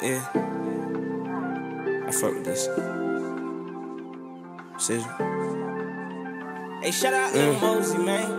Yeah, I fuck with this. Scissor. Hey, shout out Lil Mosey, man.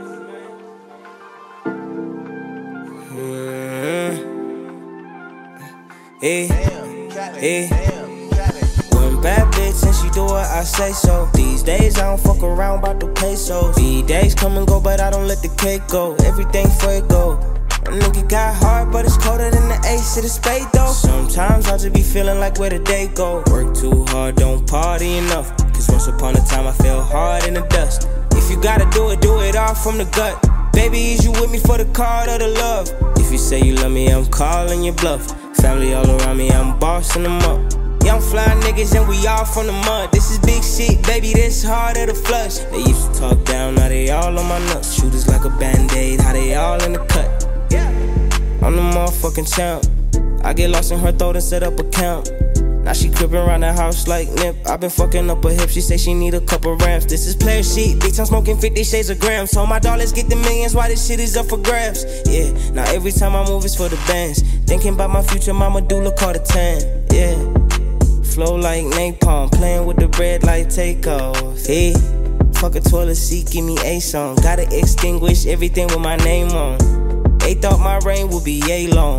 Hey, hey. One bad bitch and she do what I say so. These days I don't fuck around about the pesos. These days come and go, but I don't let the cake go. Everything for it go. A nigga got hard, but it's colder than the ace of the spade though. Sometimes I just be feeling like where the day go. Work too hard, don't party enough. Cause once upon a time I fell hard in the dust. If you gotta do it all from the gut. Baby, is you with me for the card or the love? If you say you love me, I'm calling your bluff. Family all around me, I'm bossing them up. Young fly niggas and we all from the mud. This is big shit, baby, this harder to flush. They used to talk down, now they all on my nuts. Shooters like a band-aid, how they all in the cut. I'm the motherfucking champ. I get lost in her throat and set up a camp. Now she creeping around the house like Nip. I been fucking up her hip, she say she need a couple ramps. This is player shit, bitch, I'm smoking 50 shades of grams. So my dollars get the millions, why this shit is up for grabs. Yeah, now every time I move it's for the bands. Thinking about my future, mama doula call it 10. Yeah, flow like napalm, playing with the bread like takeoff. Hey, fuck a toilet seat, give me a song. Gotta extinguish everything with my name on. They thought my reign would be A-long.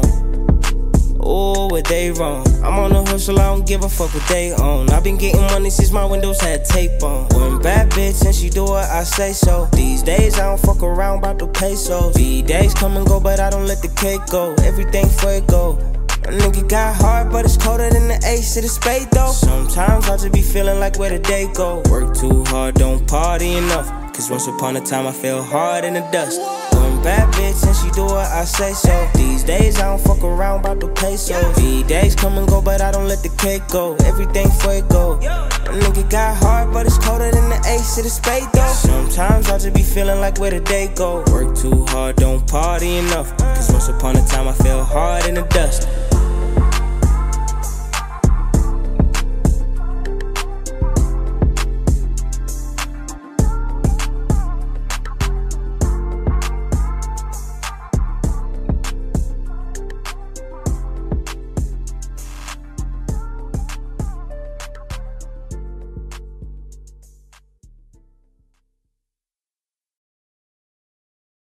Oh, were they wrong? I'm on the hustle, I don't give a fuck what they own. I've been getting money since my windows had tape on. One bad bitch and she do what I say so. These days I don't fuck around about the pesos. These days come and go, but I don't let the cake go. Everything for it go. A nigga got hard, but it's colder than the ace of the spade though. Sometimes I just be feeling like where the day go. Work too hard, don't party enough. Cause once upon a time I fell hard in the dust. One bad bitch and she do what I say so. These days I don't fuck around about the pesos. These days come and go, but I don't let the cake go. Everything for it go. A nigga got hard, but it's colder than the ace of the spade though. Sometimes I just be feeling like where the day go. Work too hard, don't party enough. Cause once upon a time I fell hard in the dust.